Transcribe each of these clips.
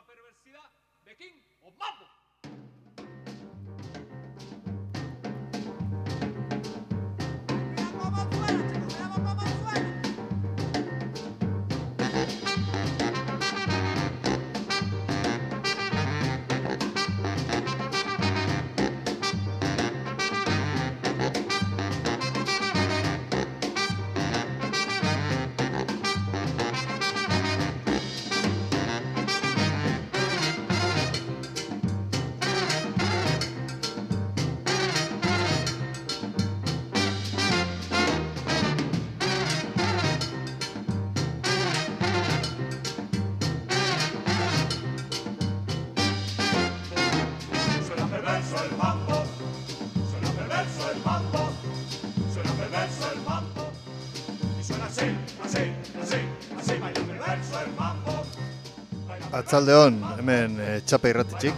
Atzaldeon, hemen Txapa irratitxik.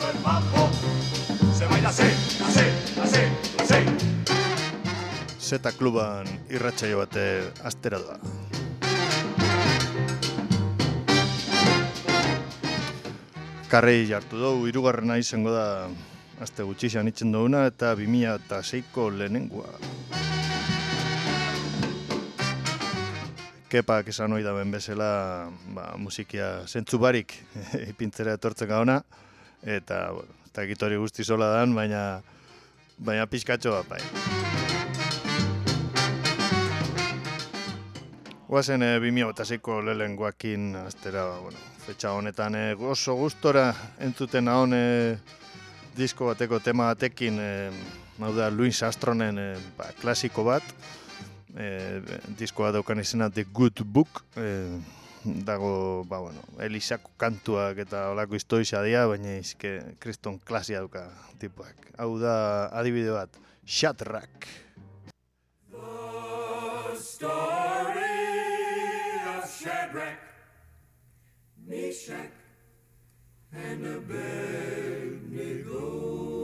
Zeta kluban irratsaio bate astera doa. Karrei jartu dugu, hirugarrena izango da aste gutxixan itzen duguna eta 2006ko lehenengoa. Kepak esan hori da ben bezala, musikia zentzu barik ipintzera etortzeka ona, eta, ez dakit hori guzti zola dan, baina pixkatxo bat bai. Guazen 2006ko lehenengoakin astera, fetxa honetan oso gustora entzuten nahon disko bateko tema batekin, hau da Louis Armstrongen klasiko bat, diskoa daukan izena The Good Book, dago, Elisako kantuak eta olako historia dira, baina izke kriston klasia dauka tipuak. Hau da adibide bat, Shadrach. The story of Shadrach, Meshach, and Abednego.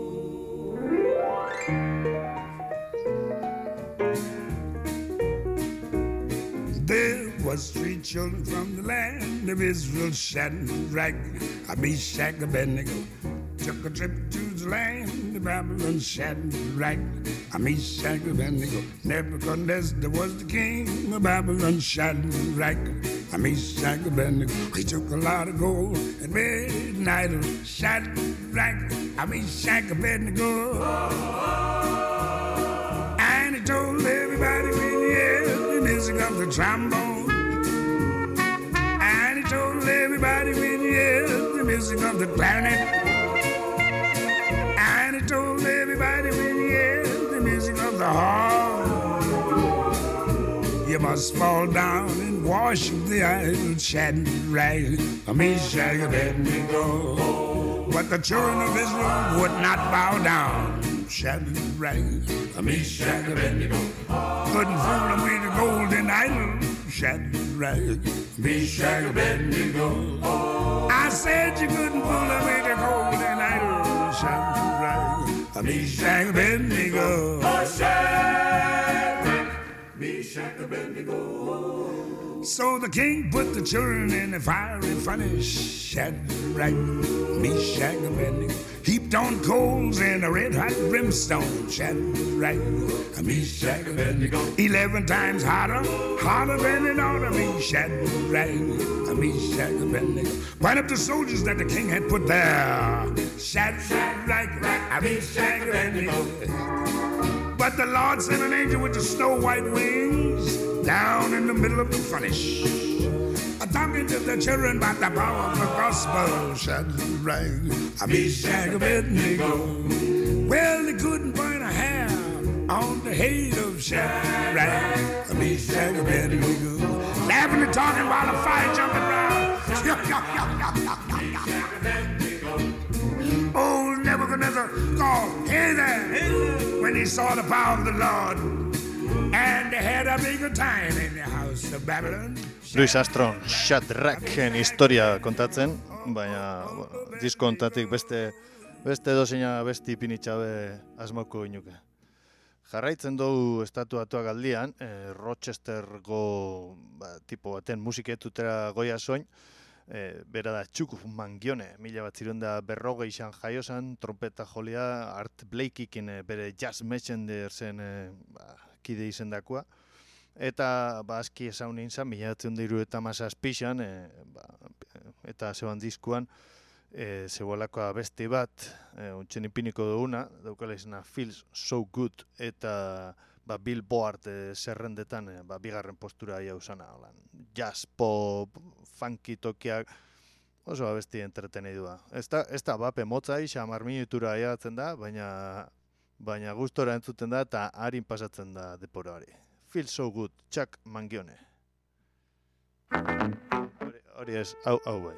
There was 3 children from the land of Israel, Shadrach, Meshach, Abednego. Took a trip to the land of Babylon, Shadrach, Meshach, Abednego. Nebuchadnezzar was the king of Babylon, Shadrach, Meshach, Abednego. He took a lot of gold and made an idol, Shadrach, Meshach, Abednego. And he told everybody when he heard the music of the trombone. And he told everybody when he heard the music of the clarinet. And he told everybody when he heard the music of the harp, you must fall down and worship the idol, Shadrach, Meshach, Abednego. But the children of Israel would not bow down, Shadrach, Meshach, Abednego. Couldn't fool them with a golden idol, Shadrach, Meshach, Abednego. I said you couldn't fool them with a golden idol, Shadrach, Meshach, Abednego. Oh, Shadrach, Meshach, Abednego. So the king put the children in the fiery furnace, Shadrach, Meshach, Abednego. Heaped on coals in a red-hot brimstone, Shadrach, Meshach, Abednego. 11 times hotter than it ought to be, Shadrach, Meshach, Abednego. Point up the soldiers that the king had put there, Shadrach, Meshach, Abednego. But the Lord sent an angel with the snow-white wings down in the middle of the furnace, talking to the children about the power of the gospel, Shadrach, Meshach, Abednego. Well, they couldn't burn a hair on the head of Shadrach, Meshach, Abednego. Laughing and talking while the fire jumping around. Old Nebuchadnezzar called, hey there, when he saw the power of the Lord. And they had a bigger time in the house of Babylon. Louis Armstrong, Shadrachen historia kontatzen, baina disko honetatik beste dozeina besti pinitxabe asmauko inuke. Jarraitzen dugu Estatu Batuak aldian, Rochestergo tipo baten musiketutera goia soin, bera da Chuck Mangione, 1940 jaiosan, trompeta jolia, Art Blakeykin bere Jazz Messenger zen kide izendakoa. Eta aski ezaun nintzen, 1977an, eta zeban diskuan, zeualako beste bat, untxen ipiniko duguna, daukala izena Feels So Good, eta Billboard zerrendetan bigarren postura ia usana. Jazz, pop, funky tokiak, oso abesti entretenidua. Ez da bape motza, 10 minutura aiatzen da, baina gustora entzuten da eta harin pasatzen da depora hori. Feel So Good, Chuck Mangione. Hori ez, hau bai.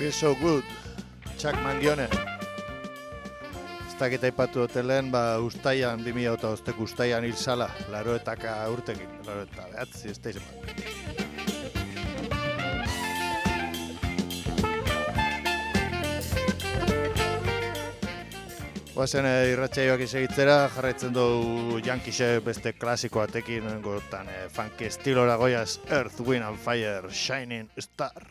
Feels So Good, Chuck Mangione. Ez dakit aipatu hotelen, ustaian, 2008 ustaian hil zala, 80 urtekin, 89, ez da izan. Oazen irratsaioak isegitzera, jarraitzen dugu Yankee beste klasiko batekin, gotan funky estilora goiaz, Earth, Wind and Fire, Shining Star.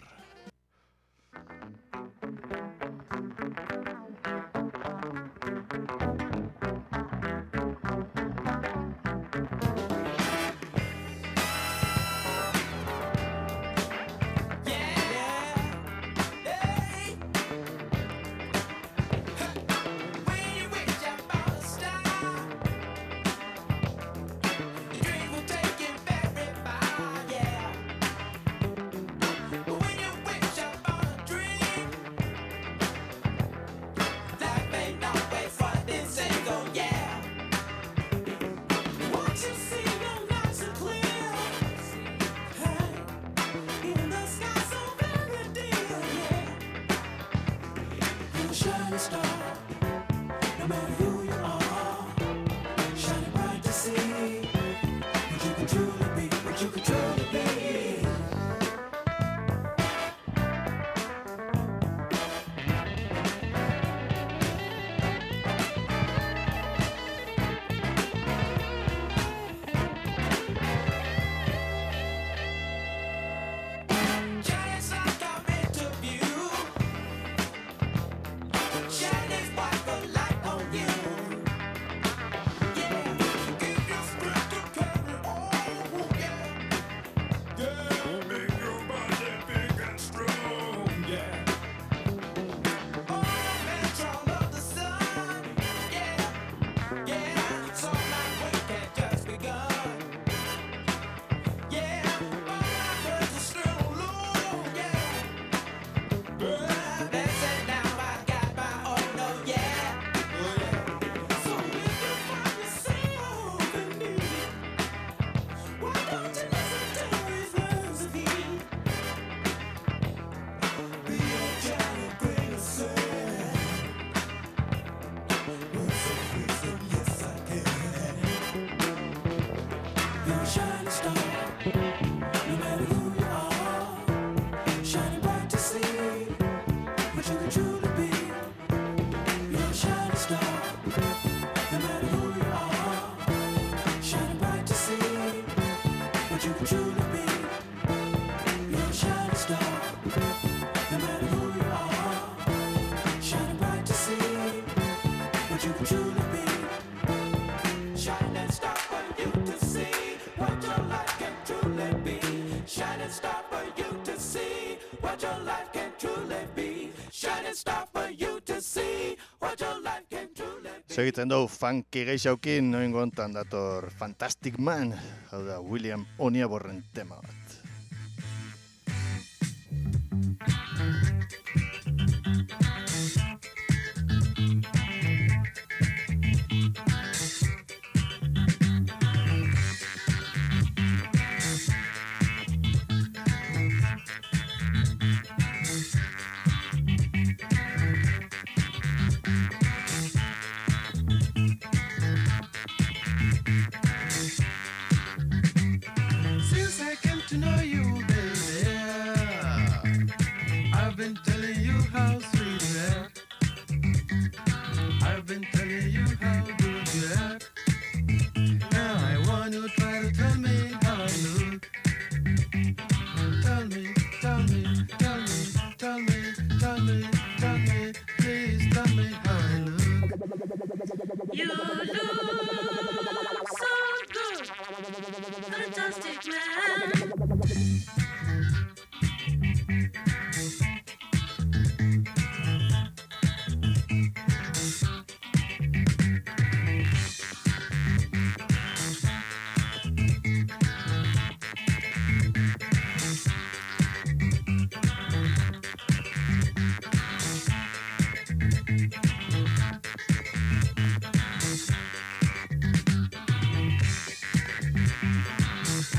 Segiten dugu funky geixaukin, noin gontan dator Fantastic Man, hau da William Oniaborren tema bat.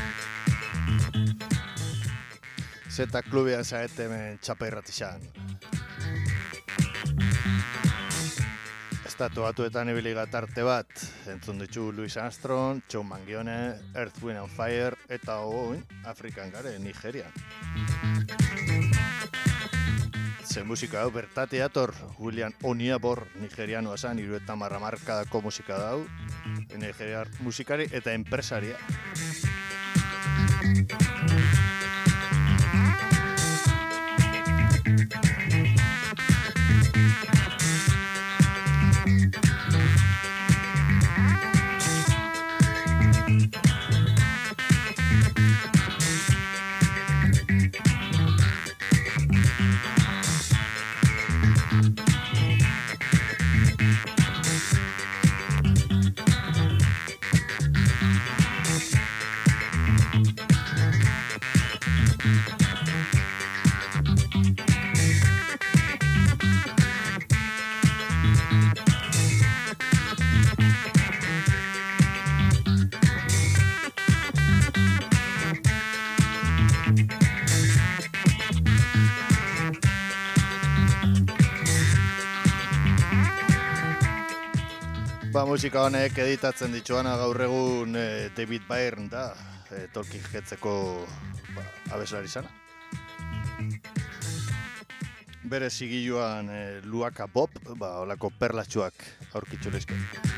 Zeta klubian zaete hemen txapa irratixan. Estatu Batuetan ibiliga tarte bat, entzun ditu Louis Armstrong, John Mangione, Earth, Wind and Fire, eta oin, Afrikan gare, Nigerian. Ze musika hau bertatik dator, William Oniabor, nigerianoa zen, 70 hamarkadako musika dau, nigeriar musikari eta enpresaria. Musika honek editatzen dituana gaur egun David Byrne da, Tolkien jetzeko abeslari zana. Bere zigiluan Luaka Bob, olako perlatxuak aurkitzu lezke.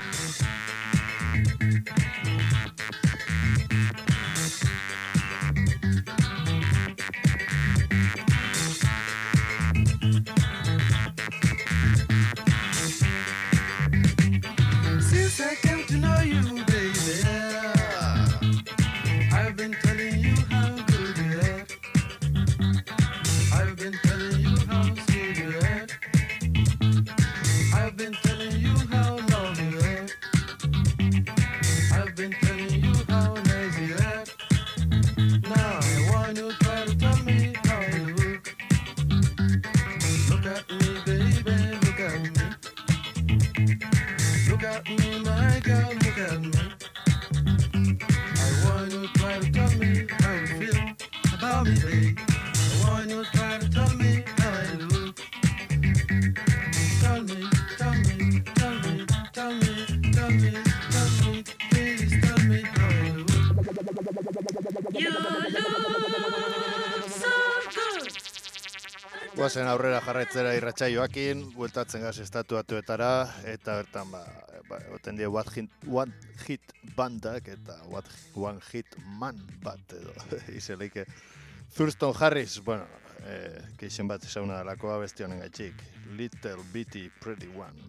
Guazen aurrera jarraitzera irratsaioakin, bueltatzen gaz Estatu Batuetara, eta bertan oten die One Hit Bandak eta One Hit Man bat edo izeleike. Thurston Harris, keixen bat esauna dalako abesti honen gaitxik. Little Bitty Pretty One,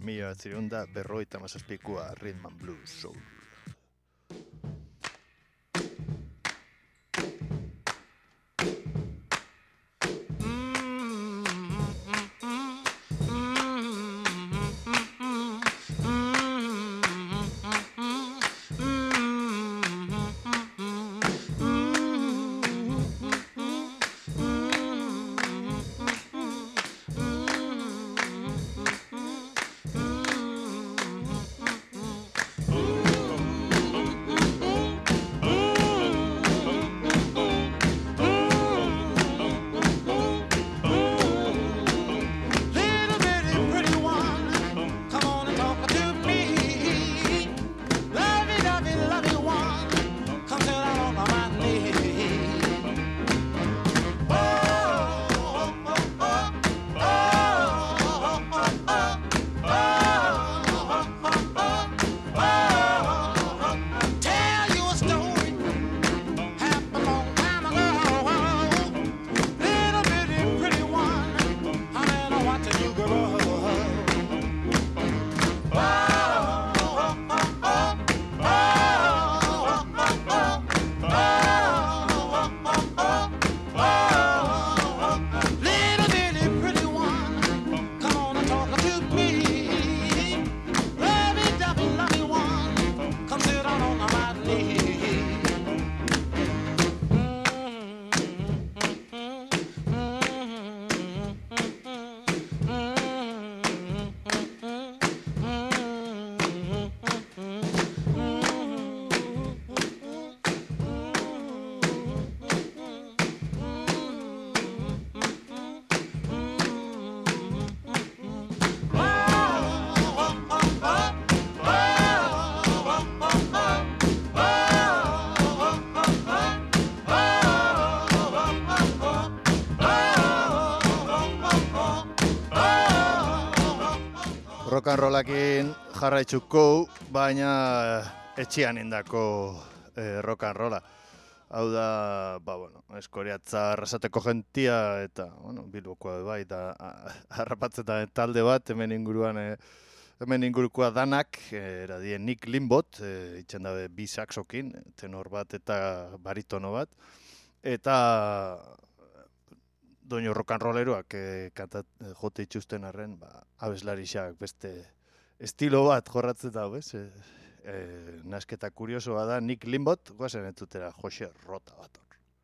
1957 Rhythm and Blues Soul. rock and rollakin jarraitzuko, baina etxean indako rock and rolla. Hau da, eskoriatza arrasateko gentia eta, Bilbokoa bai, eta harrapatzeta talde bat, hemen ingurukoa danak, eradien Nick Limbot, itxen dabe bi saxokin, tenor bat eta baritono bat, eta doinu rock and rolleroak jote itxusten arren, abeslarixak beste estilo bat jorratzen dago, ez? Nasketa kuriosoa da Nick Limbot, guazen entzutera Jose Rota bat.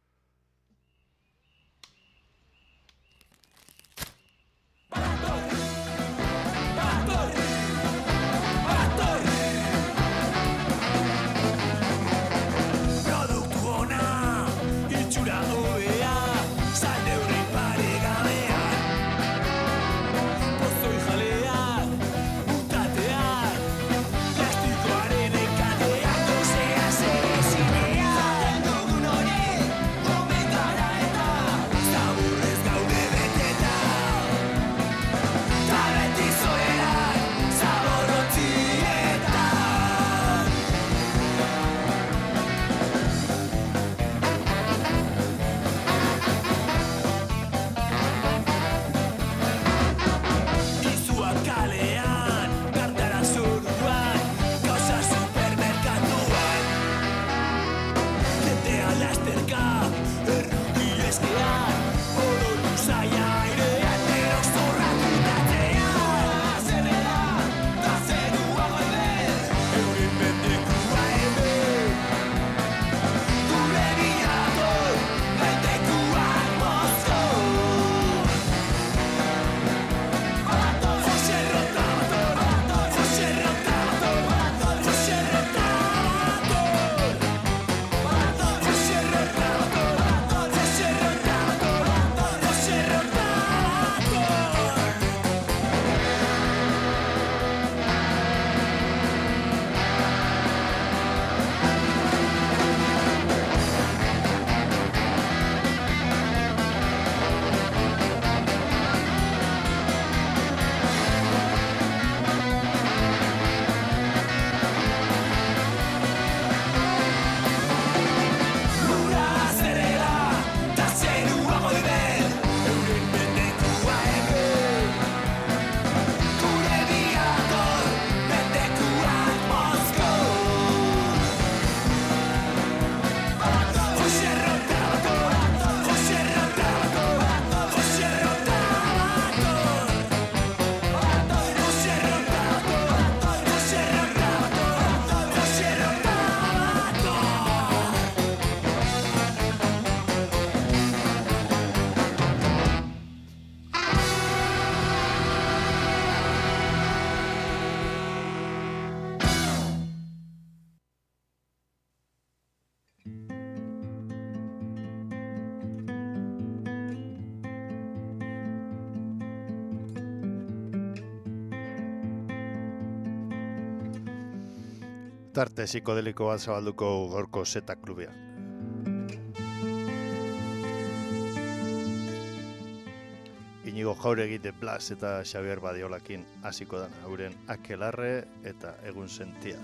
Tarte psikodeliko bat zabalduko gaurko Zeta Klubia. Inigo Jauregi de Blas eta Xabier Badiolakin hasiko da hauren Akelarre eta Egun Sentia.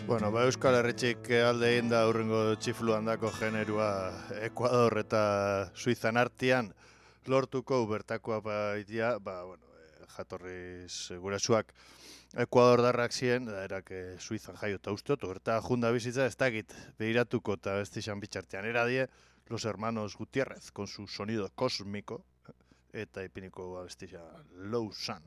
Bueno, Euskal Herritxik alde egin da urrengo txiflu handako generua Ekuador eta Suizan artean lortuko bertakoa baitia, jatorriz gurasuak Ekuador darrak ziren, da erak Suizan jaio eta usteotu, eta junda bizitza ez dakit behiratuko eta bestixan bitxartean eradie los hermanos Gutiérrez, con su sonido cósmico, eta ipiniko bestixan Low Sun.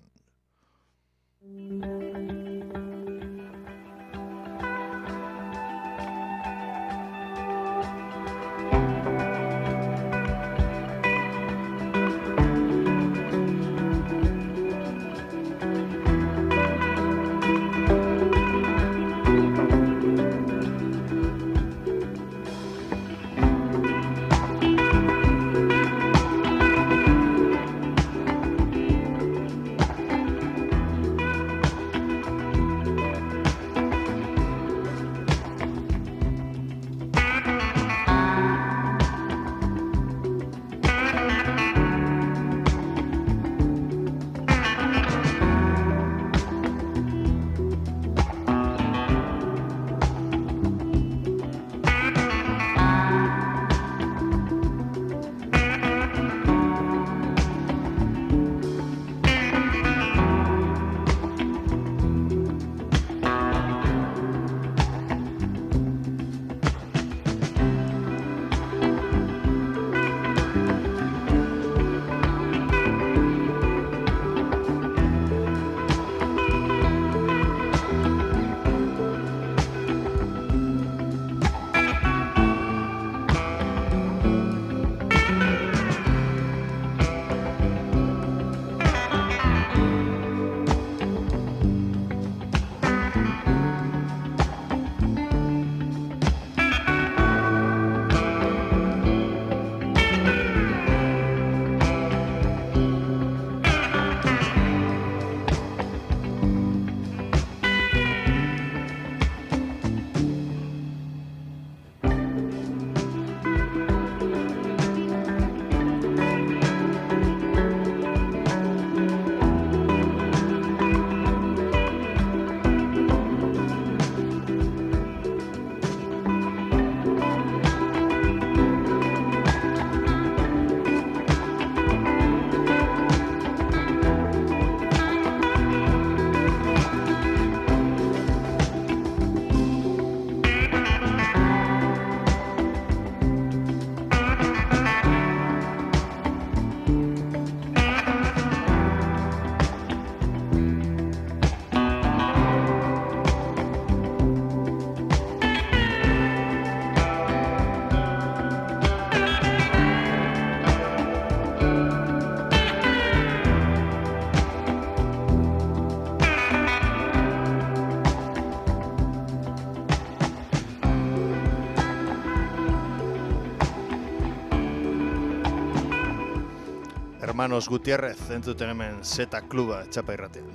Hermanos Gutiérrez, entzuten hemen Zeta Kluba txapa irratean.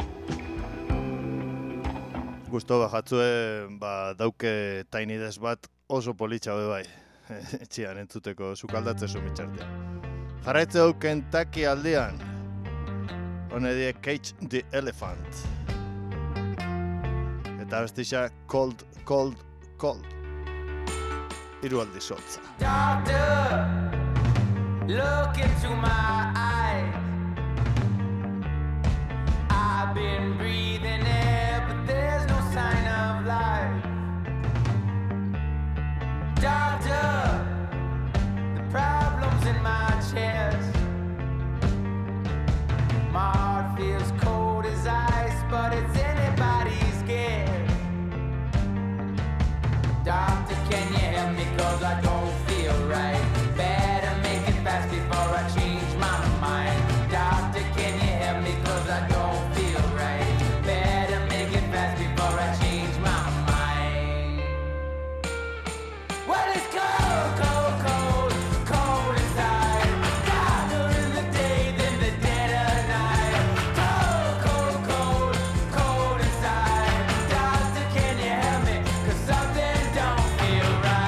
Gusto bajatzue, dauke Tiny Desk bat oso politxa bai, etxian entzuteko sukaldatze sumitxartean. Jarraitze hau Kentucky aldean, hone die Cage the Elephant. Eta bestixa Cold, Cold, Cold. Hiru aldi zotza. Look into my eyes. I've been breathing air, but there's no sign of life. Doctor, the problem's in my chest. My heart feels cold as ice, but it's anybody's guess. Doctor, can you help me? 'Cause I don't feel right. Better make it fast before I change my mind. Doctor, can you help me? 'Cause I don't feel right. Better make it fast before I change my mind. Well, it's cold, cold, cold, cold inside. Darker in the day than the dead of night. Cold, cold, cold, cold inside. Doctor, can you help me? 'Cause something don't feel right.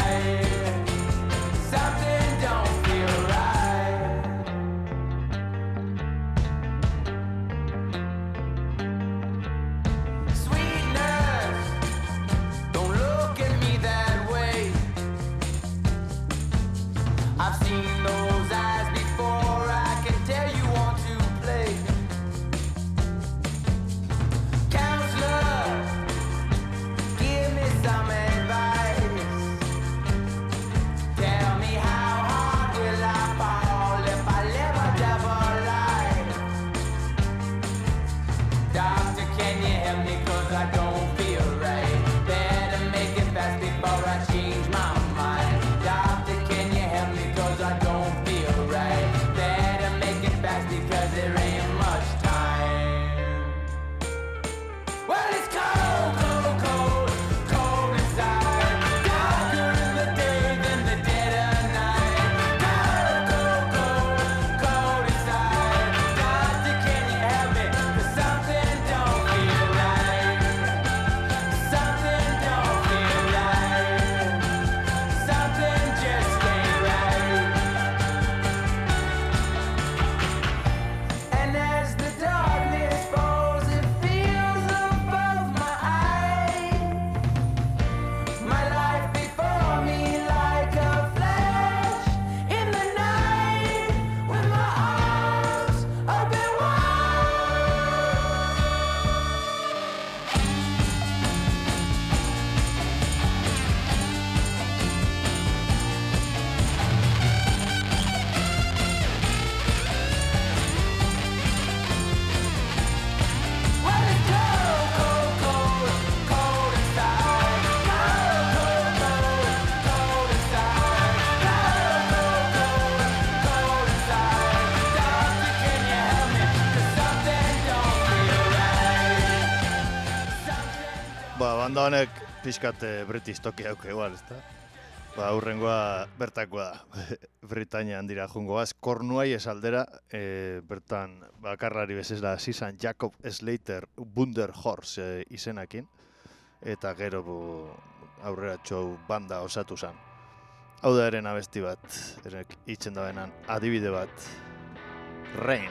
banda honek pixkat British toki hauk egual, ezta? Ba, aurrengoa bertakoa da. Britainian dira jungoaz, Kornuai esaldera, bertan bakarrari bezala Susan Jacob Slater Wunderhorse izenakin, eta gero aurrera txou banda osatu zen. Hau da eren abesti bat, erek itzen da benan adibide bat, Rain.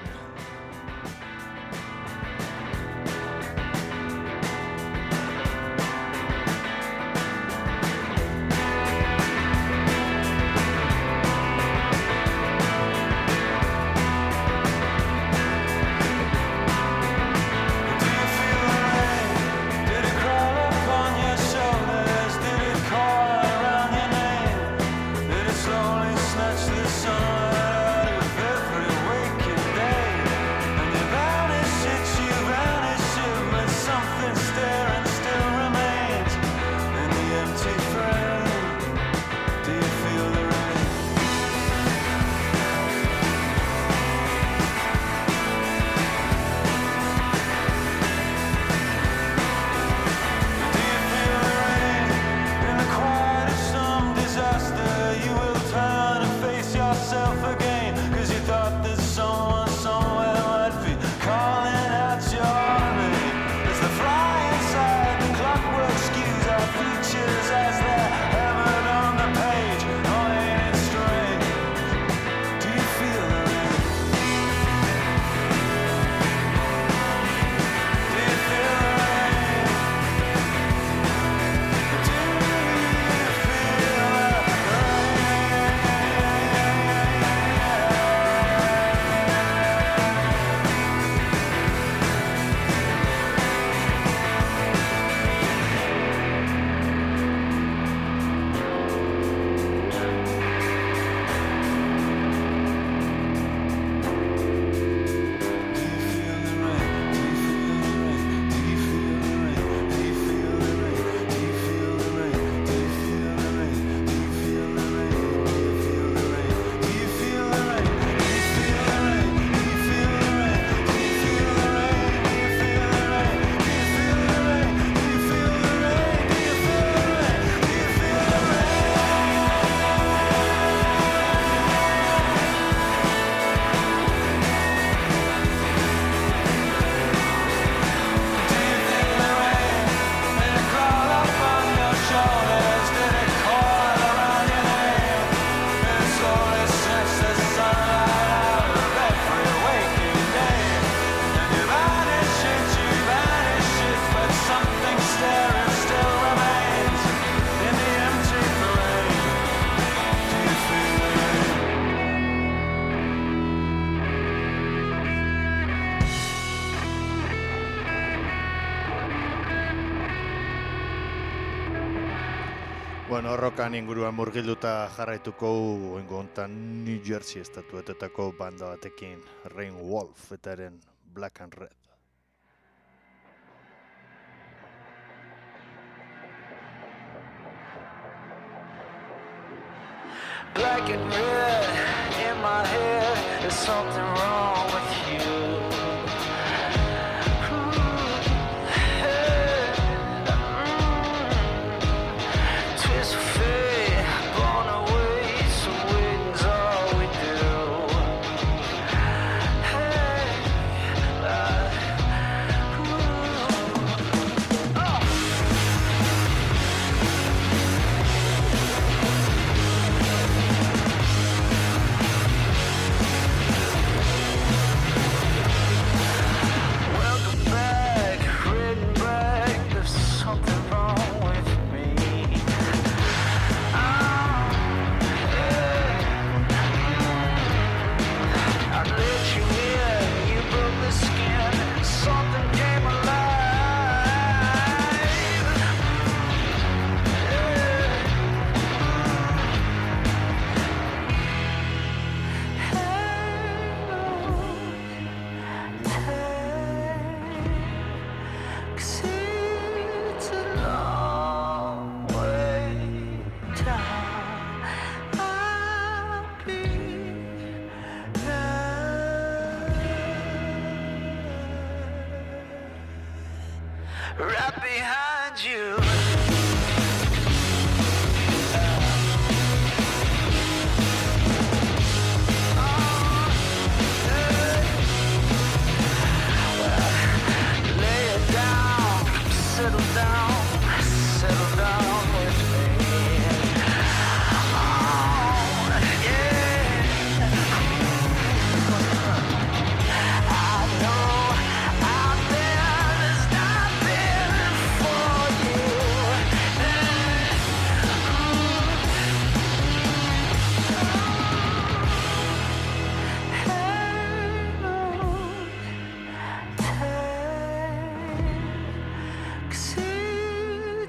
Bueno, rokan inguruan murgilduta jarraituko oingo hontan New Jersey estatuetetako banda batekin, Rain Wolf eta eren Black and Red. Black and red in my head, there's something wrong with you. Twist of fate, blown away, so waiting's all we do.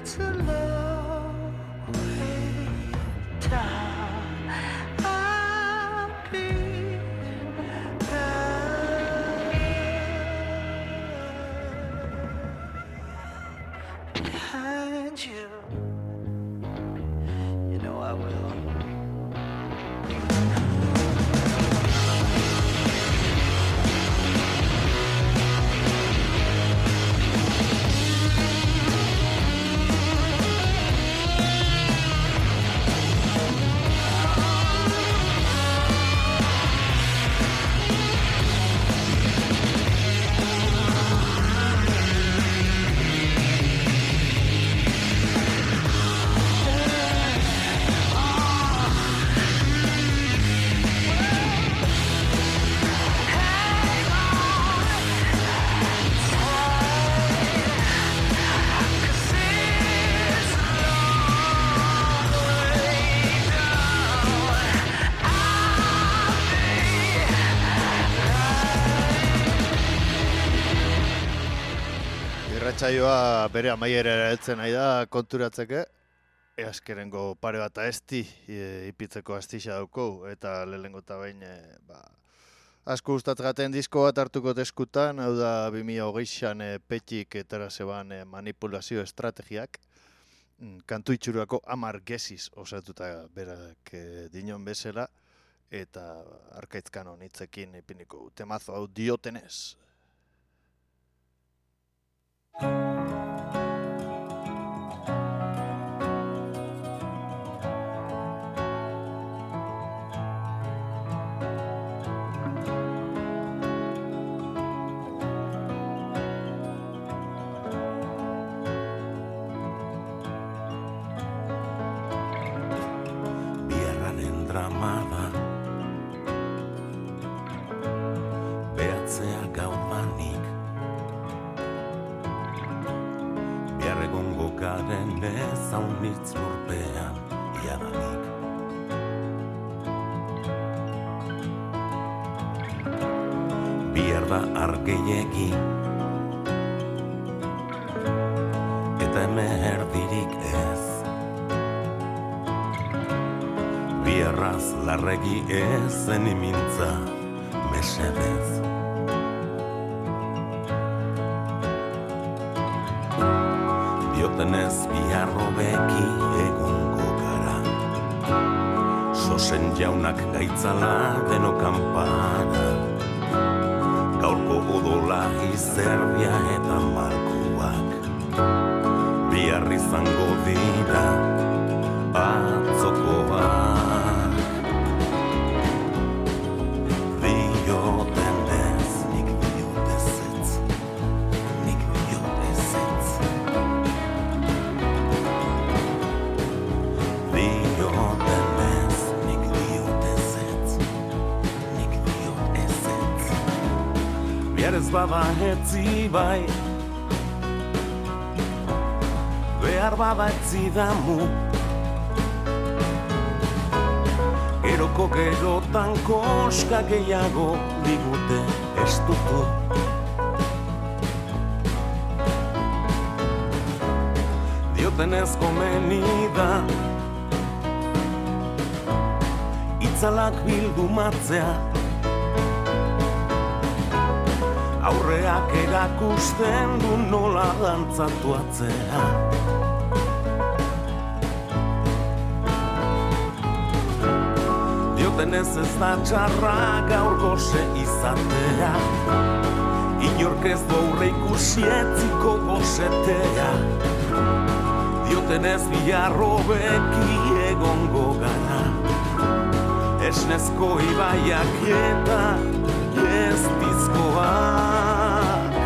it's a long way down. I'll be behind you. You know I will. Irratsaioa bere amaierara heltzen nahi da konturatzeke, azkerengo pare bat esti ipitzeko astixa dauko, eta lehenengo eta behin asko gustatgaten disko bat hartuko eskutan, hau da 2020an Petxik etara zeban manipulazio estrategiak, kantu itxurako 10 gesiz osatuta berak dinon bezala, eta Arkaitzkan honitzekin ipiniko temazo hau Diotenez. Biarraren dramada behatzea gaudanik Biarregongo garen ezaunitz lurpean iadanik Biar da argeiegi eta emerdirik ez Biarraz larregi ezen imintza mesedez Diotenez biarrobeki egongo gara Sosen jaunak gaitzala denokan para Gaurko odola izerdia eta markuak Bihar izango dira atzokoak Diotenez, nik diotezetz Nik diotezetz Diotenez, nik diotezetz Nik diotezetz Bihar ez bada etzi bai Behar bada etzi damu Geroko gerotan koska gehiago digute estutu Diotenez komeni da Itzalak bildumatzea Aurreak erakusten du nola dantzatu atzea Diotenez ez da txarra gaur goze izatea Inork ez du aurre ikusi etziko gozetea Diotenez biarrobeki egongo gara Esnezko ibaiak eta ez dizkoak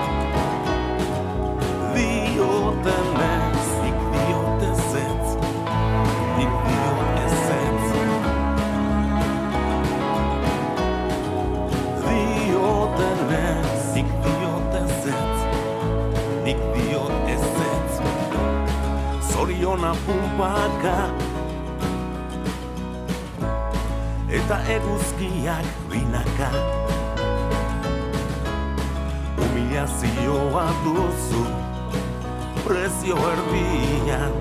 Diotenez, nik diotezetz Nik diotezetz Diotenez, nik diotezetz Nik diotezetz Zoriona pumpaka Eta eguzkiak binaka Humilazioa duzu prezio erdian.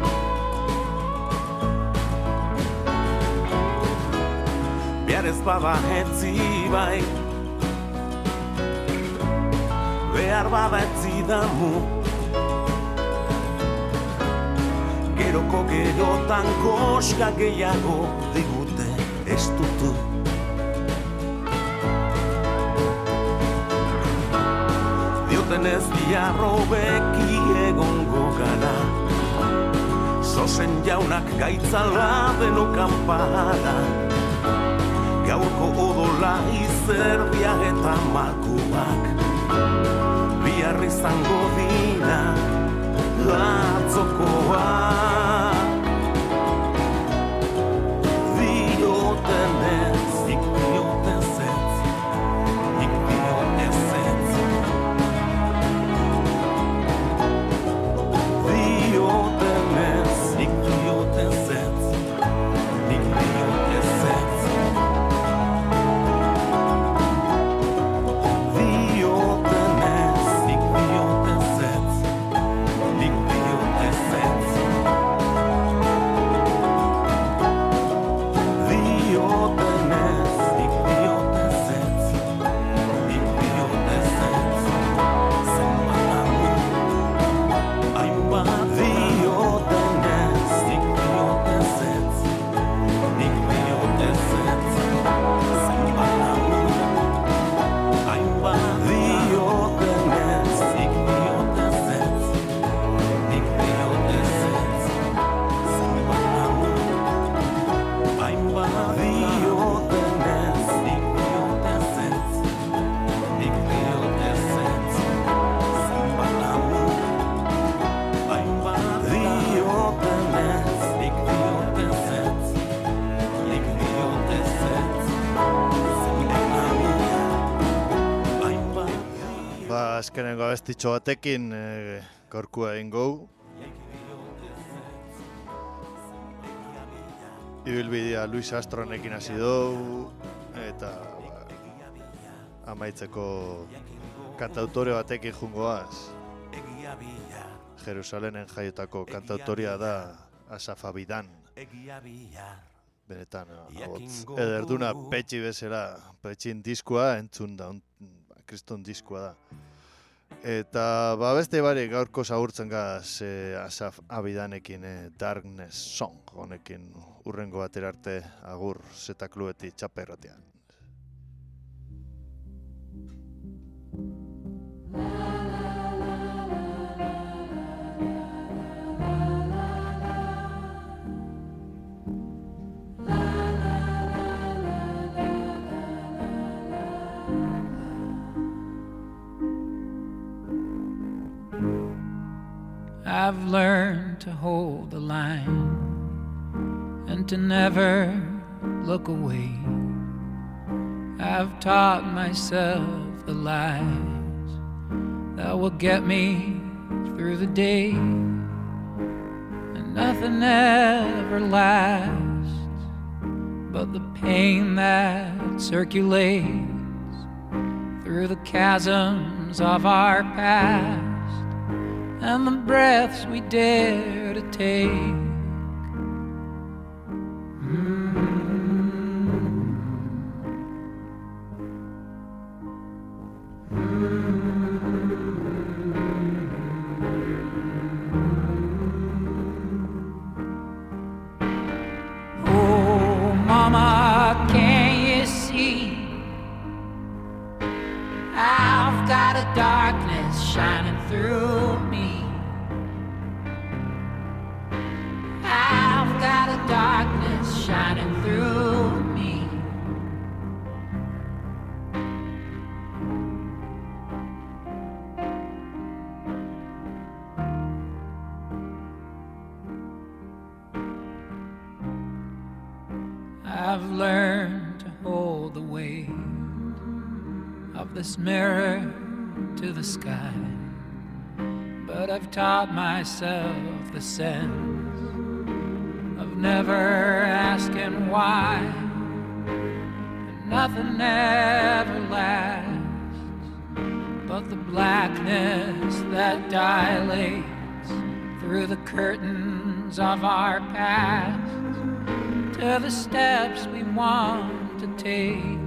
Behar ez bada etzi bai, behar bada etzi damu, geroko gerotan koska gehiago digute estutu. Dioten ez diarro beki egongo gara, sosen jaunak gaitzala denokan para. Gaurko odola izerdia eta malkuak, bihar izango dira atzokoa. Dioten ez, nik dioten zetz, nik dioten zetz. Dioten ez, nik dioten zetz, nik dioten zetz. Azkenengo abestitxo batekin gaurkoa egingo. Ibilbidea Luis Astronekin hasi dugu eta amaitzeko kantautore batekin jungoaz. Jerusalenen jaiotako kantautoria da Asaf Avidan. Benetan, ederduna petxi bezala, petxin diskoa entzun da, kriston diskoa da. Eta beste barik gaurko zagurtzen gaz Asaf Avidanekin Darkness Song honekin urrengo batera arte agur Zeta Klubetik txaperratean. I've learned to hold the line and to never look away. I've taught myself the lies that will get me through the day, and nothing ever lasts but the pain that circulates through the chasms of our past and the breaths we dare to take. Oh, Mama, can you see? I've got a darkness shining through me. I've got a darkness shining through me. I've learned to hold the weight of this mirror to the sky, but I've taught myself the sense of never asking why, and nothing ever lasts but the blackness that dilates through the curtains of our past to the steps we want to take.